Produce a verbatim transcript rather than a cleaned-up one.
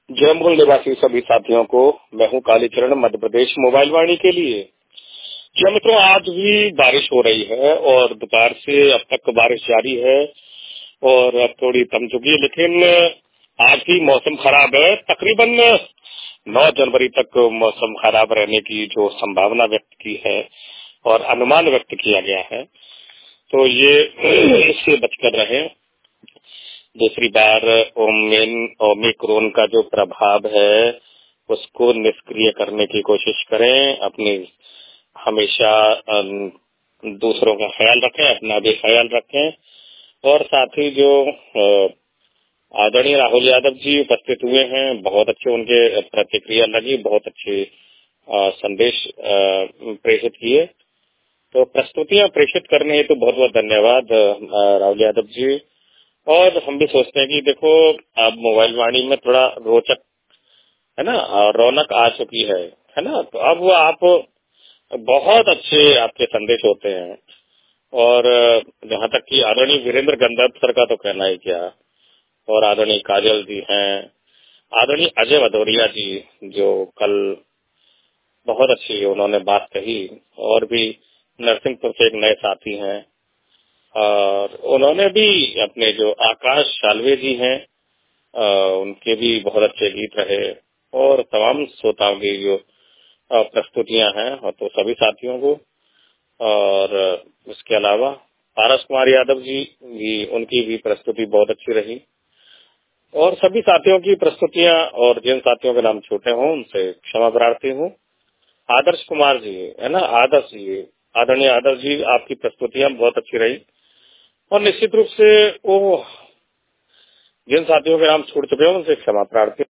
जयमूल निवासी सभी साथियों को मैं हूं कालीचरण मध्य प्रदेश मोबाइल वाणी के लिए। जी मित्रों, आज भी बारिश हो रही है और दोपहर से अब तक बारिश जारी है और अब थोड़ी थम चुकी है, लेकिन आज भी मौसम खराब है। तकरीबन नौ जनवरी तक मौसम खराब रहने की जो संभावना व्यक्त की है और अनुमान व्यक्त किया गया है, तो ये इससे बचकर रहें। दूसरी बार ओमेन ओमिक्रोन का जो प्रभाव है उसको निष्क्रिय करने की कोशिश करें। अपनी हमेशा अम, दूसरों का ख्याल रखें, अपना भी ख्याल रखें। और साथ ही जो अ, आदरणीय राहुल यादव जी उपस्थित हुए हैं, बहुत अच्छे उनके प्रतिक्रिया लगी, बहुत अच्छे अ, संदेश अ, प्रेषित किए। तो प्रस्तुतियां प्रेषित करने हेतु तो बहुत बहुत धन्यवाद अ, राहुल यादव जी। और हम भी सोचते हैं कि देखो, अब मोबाइल वाणी में थोड़ा रोचक है ना, और रौनक आ चुकी है है ना। तो अब वो आप बहुत अच्छे आपके संदेश होते हैं। और जहाँ तक कि आदरणीय वीरेंद्र गंधर्व सर का तो कहना ही क्या, और आदरणीय काजल जी हैं, आदरणीय अजय भदौरिया जी जो कल बहुत अच्छी उन्होंने बात कही, और भी नरसिंहपुर से एक नए साथी हैं, और उन्होंने भी अपने जो आकाश शालवे जी हैं अ, उनके भी बहुत अच्छे गीत रहे, और तमाम श्रोताओं की जो अ, प्रस्तुतियां हैं, और तो सभी साथियों को। और इसके अलावा पारस कुमार यादव जी भी, उनकी भी प्रस्तुति बहुत अच्छी रही। और सभी साथियों की प्रस्तुतियां, और जिन साथियों के नाम छोटे हों उनसे क्षमा प्रार्थी हूँ। आदर्श कुमार जी है ना, आदर्श जी, आदरणीय आदर्श जी, आपकी प्रस्तुतियां बहुत अच्छी रही। और निश्चित रूप से वो जिन साथियों के नाम छूट चुके हैं उनसे क्षमा प्रार्थी